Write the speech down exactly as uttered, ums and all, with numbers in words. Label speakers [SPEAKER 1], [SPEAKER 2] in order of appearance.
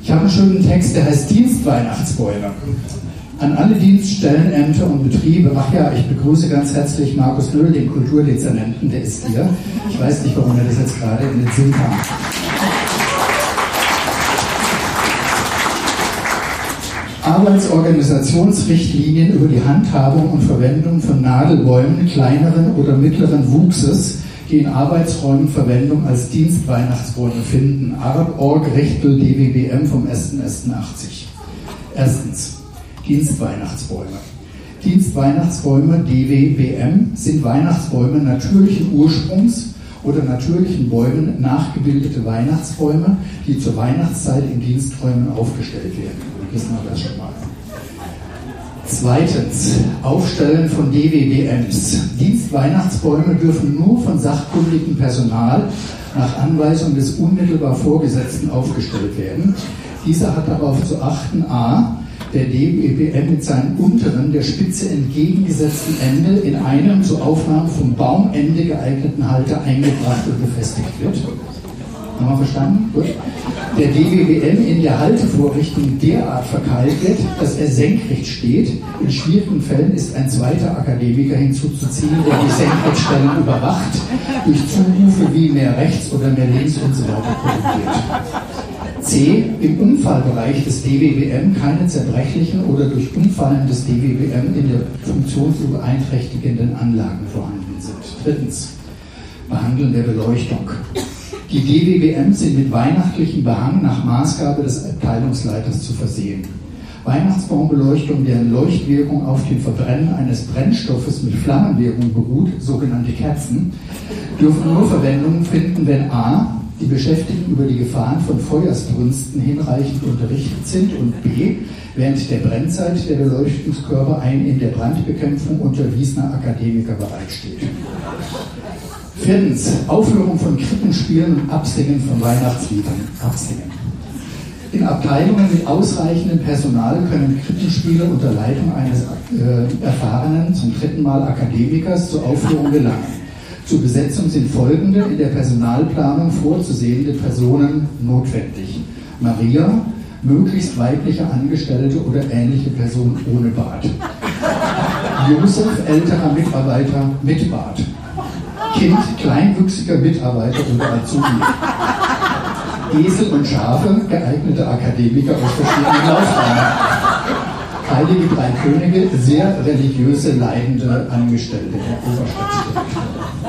[SPEAKER 1] Ich habe einen schönen Text, der heißt Dienstweihnachtsbäume. An alle Dienststellen, Ämter und Betriebe. Ach ja, ich begrüße ganz herzlich Markus Nöll, den Kulturdezernenten, der ist hier. Ich weiß nicht, warum er das jetzt gerade in den Sinn kam. Arbeitsorganisationsrichtlinien über die Handhabung und Verwendung von Nadelbäumen kleineren oder mittleren Wuchses, die in Arbeitsräumen Verwendung als Dienstweihnachtsbäume finden. Arp.org Rechtel D W B M vom erster erster achtzig. Erstens. Dienstweihnachtsbäume. Dienstweihnachtsbäume D W B M sind Weihnachtsbäume natürlichen Ursprungs oder natürlichen Bäumen nachgebildete Weihnachtsbäume, die zur Weihnachtszeit in Diensträumen aufgestellt werden. Wissen wir das schon mal. Zweitens, Aufstellen von D W B Ms. Dienstweihnachtsbäume dürfen nur von sachkundigem Personal nach Anweisung des unmittelbar Vorgesetzten aufgestellt werden. Dieser hat darauf zu achten: a. Der D W B M mit seinem unteren, der Spitze entgegengesetzten Ende in einem zur Aufnahme vom Baumende geeigneten Halter eingebracht und befestigt wird. Haben wir verstanden? Gut. Der D W B M in der Haltevorrichtung derart verkeilt wird, dass er senkrecht steht. In schwierigen Fällen ist ein zweiter Akademiker hinzuzuziehen, der die Senkrechtstellung überwacht, durch Zurufe wie mehr rechts oder mehr links und so weiter korrigiert. C. Im Unfallbereich des D W B M keine zerbrechlichen oder durch Umfallen des D W B M in der funktionsübereinträchtigenden Anlagen vorhanden sind. Drittens. Behandeln der Beleuchtung. Die D W B Ms sind mit weihnachtlichem Behang nach Maßgabe des Abteilungsleiters zu versehen. Weihnachtsbaumbeleuchtung, deren Leuchtwirkung auf dem Verbrennen eines Brennstoffes mit Flammenwirkung beruht, sogenannte Kerzen, dürfen nur Verwendung finden, wenn a. die Beschäftigten über die Gefahren von Feuersbrünsten hinreichend unterrichtet sind und b. während der Brennzeit der Beleuchtungskörper ein in der Brandbekämpfung unterwiesener Akademiker bereitsteht. Viertens. Aufführung von Krippenspielen und Absingen von Weihnachtsliedern. Absingen. In Abteilungen mit ausreichendem Personal können Krippenspiele unter Leitung eines äh, erfahrenen, zum dritten Mal Akademikers zur Aufführung gelangen. Zur Besetzung sind folgende in der Personalplanung vorzusehende Personen notwendig. Maria, möglichst weibliche Angestellte oder ähnliche Person ohne Bart. Josef, älterer Mitarbeiter mit Bart. Kind, kleinwüchsiger Mitarbeiter oder Azubi. Esel und Schafe, geeignete Akademiker aus verschiedenen Laufbahnen. Heilige Drei Könige, sehr religiöse, leidende Angestellte der Oberstadtdirektion.